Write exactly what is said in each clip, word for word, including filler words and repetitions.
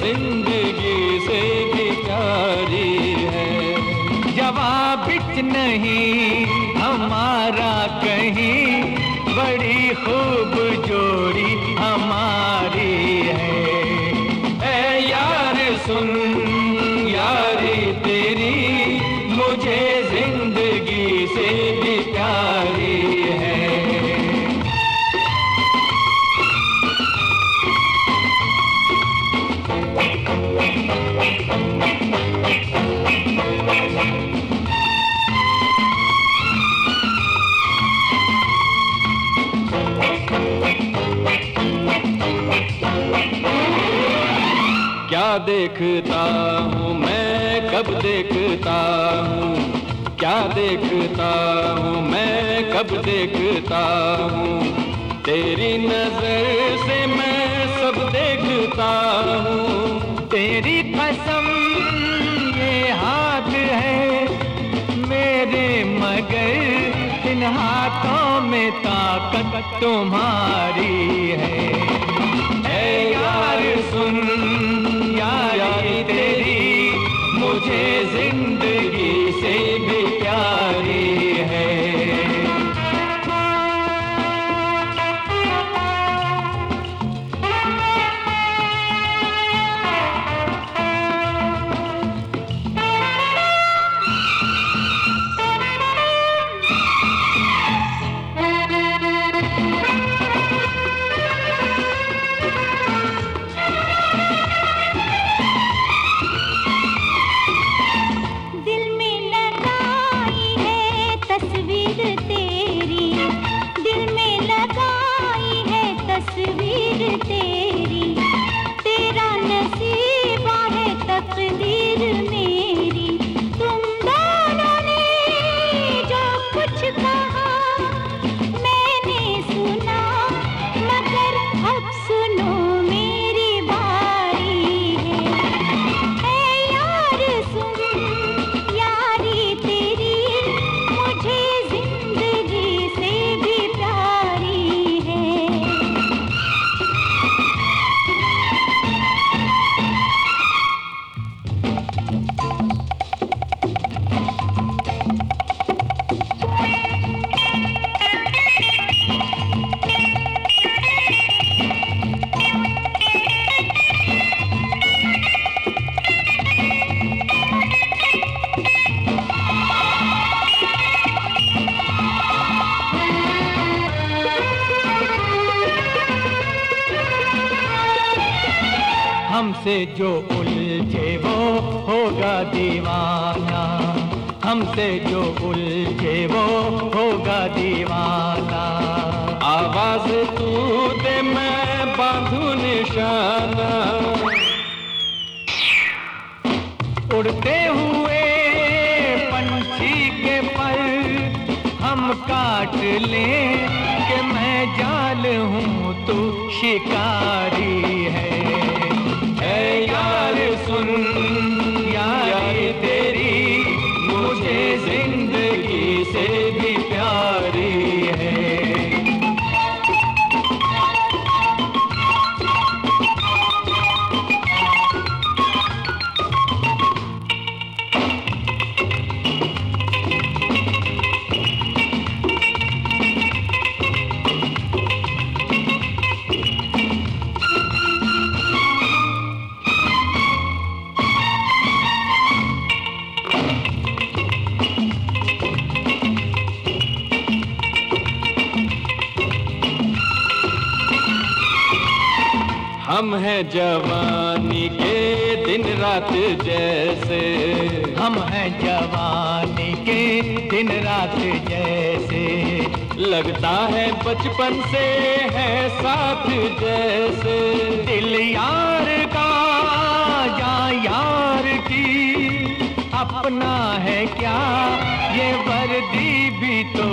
जिंदगी से भी प्यारी है। जवाब बिच नहीं हमारा कहीं, बड़ी खूब जोड़ी हमारी है। ऐ यार सुन यारी तेरी, मुझे जिंदगी से भी प्यारी है। क्या देखता हूँ मैं कब देखता हूँ, क्या देखता हूँ मैं कब देखता हूँ, तेरी नजर से मैं सब देखता हूँ। तेरी कसम ये हाथ है मेरे, मगर इन हाथों में ताकत तुम्हारी है। ऐ यार सुन यारी तेरी, मुझे जिंदगी से भी प्यारी है। हमसे जो उलझे वो होगा दीवाना, हमसे जो उलझे वो होगा दीवाना। आवाज तू दे मैं बांधू निशाना, उड़ते हुए पंछी के पर हम काट लें कि मैं जाल हूँ तू शिकारी है। ऐ यार सुन यारी तेरी, मुझे जिंदगी से भी प्यारी है। हम हैं जवानी के दिन रात जैसे, हम हैं जवानी के दिन रात जैसे, लगता है बचपन से है साथ जैसे। दिल यार का या यार की अपना है क्या, ये वर्दी भी तो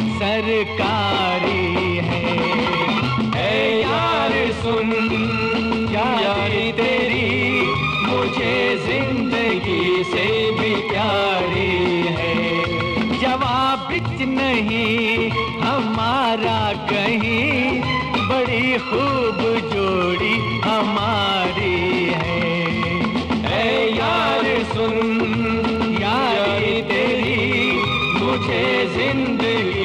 सरकारी है। ऐ यार सुन यारी तेरी, मुझे जिंदगी से भी प्यारी है। जवाब बिच नहीं हमारा कहीं, बड़ी खूब जोड़ी हमारी है। सुन, यारी तेरी मुझे जिंदगी